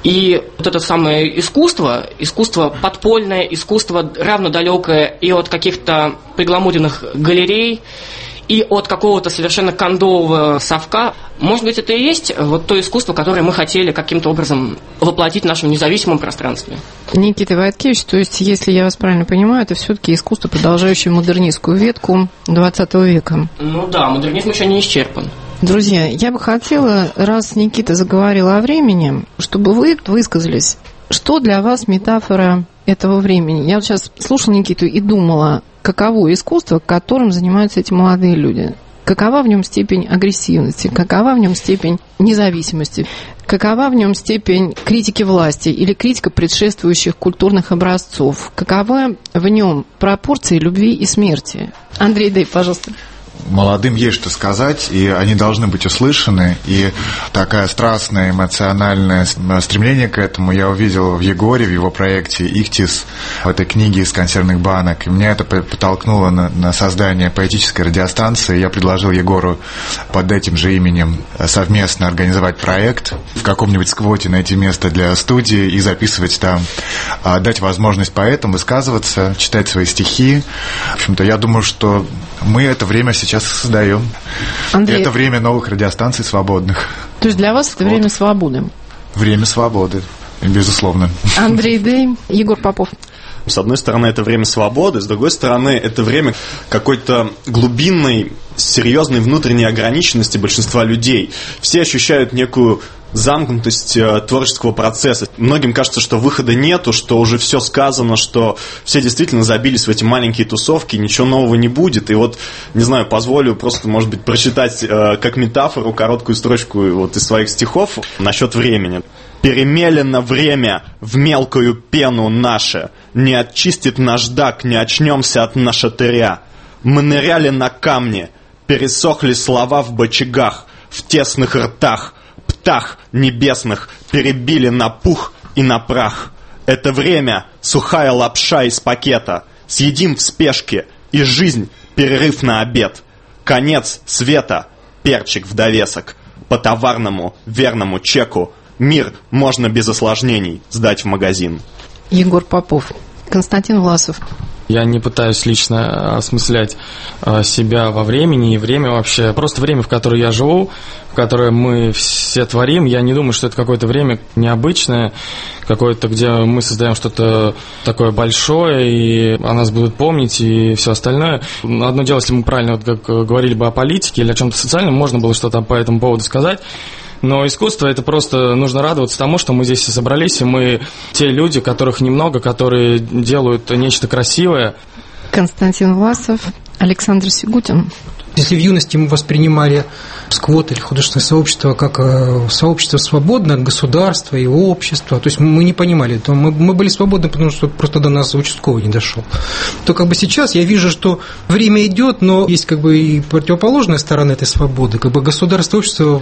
И вот это самое искусство, искусство подпольное, искусство равнодалекое и от каких-то пригламуренных галерей, и от какого-то совершенно кондового совка. Может быть, это и есть вот то искусство, которое мы хотели каким-то образом воплотить в нашем независимом пространстве. Никита Войткевич, то есть, если я вас правильно понимаю, это все-таки искусство, продолжающее модернистскую ветку двадцатого века. Ну да, модернизм еще не исчерпан. Друзья, я бы хотела, раз Никита заговорил о времени, чтобы вы высказались, что для вас метафора этого времени. Я вот сейчас слушала Никиту и думала, каково искусство, которым занимаются эти молодые люди. Какова в нем степень агрессивности, какова в нем степень независимости, какова в нем степень критики власти или критика предшествующих культурных образцов, какова в нем пропорции любви и смерти. Андрей Дей, пожалуйста. Молодым есть что сказать, и они должны быть услышаны, и такое страстное эмоциональное стремление к этому я увидел в Егоре, в его проекте «Ихтис», в этой книге из консервных банок, и меня это подтолкнуло на, на создание поэтической радиостанции. Я предложил Егору под этим же именем совместно организовать проект, в каком-нибудь сквоте найти место для студии и записывать там, дать возможность поэтам высказываться, читать свои стихи. В общем-то, я думаю, что мы это время сейчас создаем. Андрей... Это время новых радиостанций свободных. То есть для вас это вот. Время свободы? Время свободы, безусловно. Андрей Дей, Егор Попов. С одной стороны, это время свободы, с другой стороны, это время какой-то глубинной, серьезной внутренней ограниченности большинства людей. Все ощущают некую замкнутость э, творческого процесса. Многим кажется, что выхода нету, что уже все сказано, что все действительно забились в эти маленькие тусовки, ничего нового не будет. И вот, не знаю, позволю просто, может быть, прочитать э, как метафору короткую строчку вот из своих стихов насчет времени. «Перемелено время в мелкую пену наше, не очистит наждак, не очнемся от нашатыря. Мы ныряли на камни, пересохли слова в бочагах, в тесных ртах, птах небесных перебили на пух и на прах. Это время сухая лапша из пакета, съедим в спешке, и жизнь перерыв на обед. Конец света, перчик в довесок, по товарному верному чеку мир можно без осложнений сдать в магазин». Егор Попов. Константин Власов. Я не пытаюсь лично осмыслять себя во времени и время вообще. Просто время, в которое я живу, в которое мы все творим. Я не думаю, что это какое-то время необычное, какое-то, где мы создаем что-то такое большое, и о нас будут помнить, и все остальное. Одно дело, если мы правильно, вот как говорили бы о политике или о чем-то социальном, можно было что-то по этому поводу сказать. Но искусство — это просто нужно радоваться тому, что мы здесь все собрались, и мы те люди, которых немного, которые делают нечто красивое. Константин Власов, Александр Сигутин. Если в юности мы воспринимали сквот или художественное сообщество как сообщество свободное от государства и общества, то есть мы не понимали, то мы, мы были свободны, потому что просто до нас участковый не дошел. То как бы сейчас я вижу, что время идет, но есть как бы и противоположная сторона этой свободы, как бы государство, общество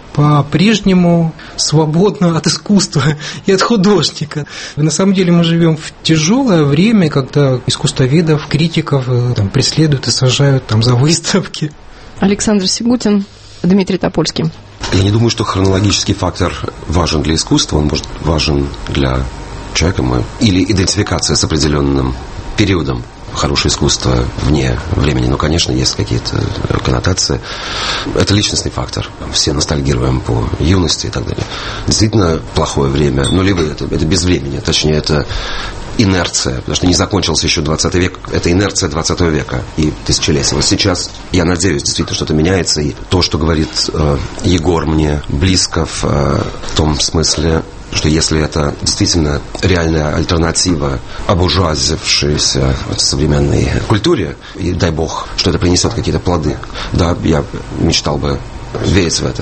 по-прежнему свободно от искусства и от художника. На самом деле мы живем в тяжелое время, когда искусствоведов, критиков там, преследуют и сажают там, за выставки. Александр Сигутин, Дмитрий Топольский. Я не думаю, что хронологический фактор важен для искусства, он может важен для человека или идентификация с определенным периодом. Хорошее искусство вне времени, но, конечно, есть какие-то коннотации. Это личностный фактор. Все ностальгируем по юности и так далее. Действительно, плохое время, нулевые, это, это без времени, точнее, это инерция, потому что не закончился еще двадцатый век, это инерция двадцатого века и тысячелетия. Вот сейчас, я надеюсь, действительно что-то меняется, и то, что говорит э, Егор, мне близко в, э, в том смысле, что если это действительно реальная альтернатива обуржуазившейся современной культуре, и дай бог, что это принесет какие-то плоды, да, я мечтал бы верить в это.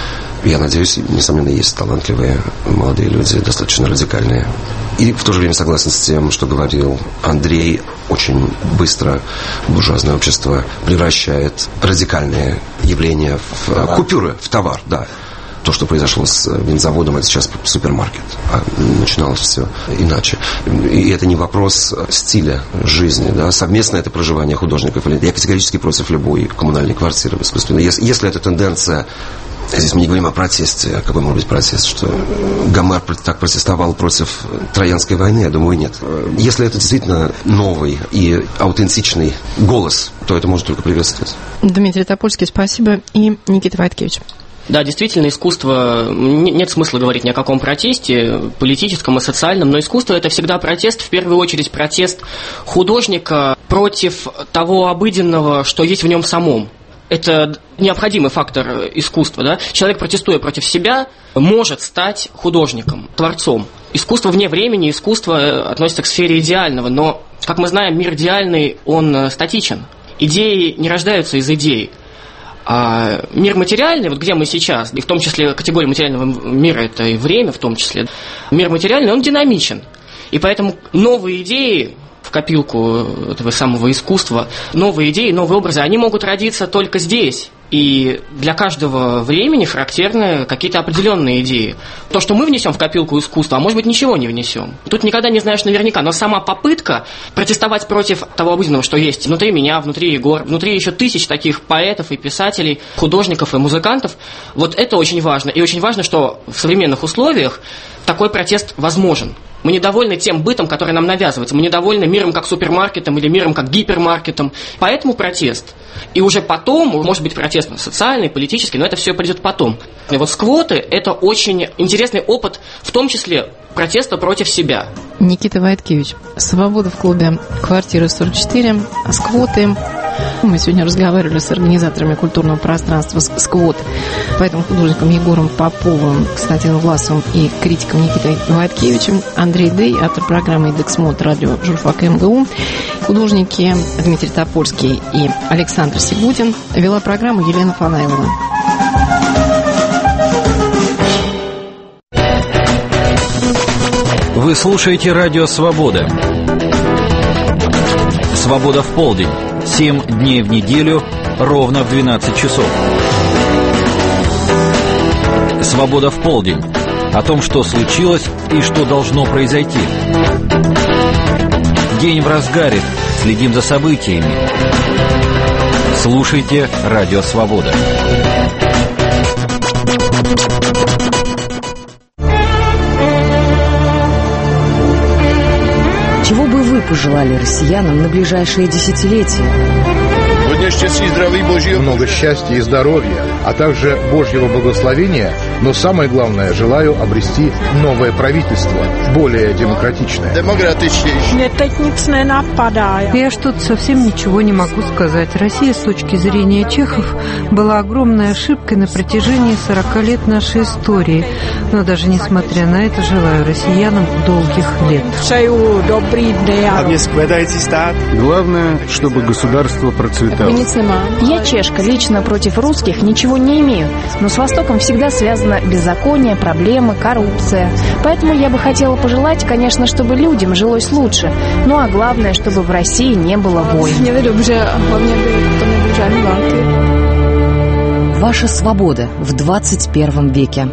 Я надеюсь, несомненно, есть талантливые молодые люди, достаточно радикальные. И в то же время согласен с тем, что говорил Андрей, очень быстро буржуазное общество превращает радикальные явления в товар. Купюры, в товар, да. То, что произошло с винзаводом, это сейчас супермаркет. А начиналось все иначе. И это не вопрос стиля жизни, да, совместное это проживание художников. Я категорически против любой коммунальной квартиры в искусстве. Если, если эта тенденция здесь мы не говорим о протесте, какой может быть протест, что Гомер так протестовал против Троянской войны, я думаю, нет. Если это действительно новый и аутентичный голос, то это можно только приветствовать. Дмитрий Топольский, спасибо. И Никита Вайткевич. Да, действительно, искусство, нет смысла говорить ни о каком протесте, политическом и социальном, но искусство – это всегда протест, в первую очередь протест художника против того обыденного, что есть в нем самом. Это необходимый фактор искусства. Да? Человек, протестуя против себя, может стать художником, творцом. Искусство вне времени, искусство относится к сфере идеального, но, как мы знаем, мир идеальный, он статичен. Идеи не рождаются из идей. А мир материальный, вот где мы сейчас, и в том числе категория материального мира, это и время в том числе, мир материальный, он динамичен. И поэтому новые идеи в копилку этого самого искусства, новые идеи, новые образы, они могут родиться только здесь. И для каждого времени характерны какие-то определенные идеи. То, что мы внесем в копилку искусства, а может быть, ничего не внесем. Тут никогда не знаешь наверняка, но сама попытка протестовать против того обыденного, что есть внутри меня, внутри Егора, внутри еще тысяч таких поэтов и писателей, художников и музыкантов, вот это очень важно. И очень важно, что в современных условиях такой протест возможен. Мы недовольны тем бытом, который нам навязывается. Мы недовольны миром как супермаркетом или миром как гипермаркетом. Поэтому протест. И уже потом, может быть, протест социальный, политический, но это все придет потом. И вот сквоты – это очень интересный опыт, в том числе протеста против себя. Никита Вайткевич, «Свобода» в клубе «Квартира сорок четыре», сквоты. Мы сегодня разговаривали с организаторами культурного пространства «Сквот», поэтому художником Егором Поповым, Константином Власовым и критиком Никитой Вайткевичем, Андрей Дей, автор программы «Индекс мод», радио журфак МГУ, художники Дмитрий Топольский и Александр Сигутин. Вела программу Елена Фанаева. Вы слушаете радио «Свобода». «Свобода в полдень». Семь дней в неделю, ровно в двенадцать часов. «Свобода в полдень». О том, что случилось и что должно произойти. День в разгаре. Следим за событиями. Слушайте радио «Свобода». Чего бы вы пожелали россиянам на ближайшие десятилетия? Много счастья и здоровья, а также Божьего благословения, но самое главное, желаю обрести новое правительство, более демократичное. Я что-то совсем ничего не могу сказать. Россия, с точки зрения чехов, была огромной ошибкой на протяжении сорока лет нашей истории. Но даже несмотря на это, желаю россиянам долгих лет. Главное, чтобы государство процветало. Я чешка, лично против русских ничего не имею, но с Востоком всегда связано беззаконие, проблемы, коррупция. Поэтому я бы хотела пожелать, конечно, чтобы людям жилось лучше, ну а главное, чтобы в России не было войн. Ваша свобода в двадцать первом веке.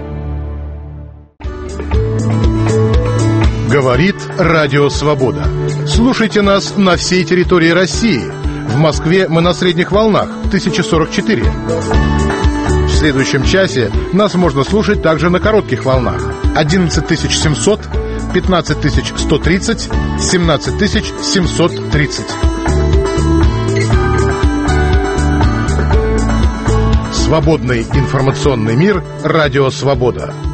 Говорит Радио Свобода. Слушайте нас на всей территории России. В Москве мы на средних волнах тысяча сорок четыре. В следующем часе нас можно слушать также на коротких волнах одиннадцать тысяч семьсот, пятнадцать тысяч сто тридцать, семнадцать тысяч семьсот тридцать. Свободный информационный мир. Радио Свобода.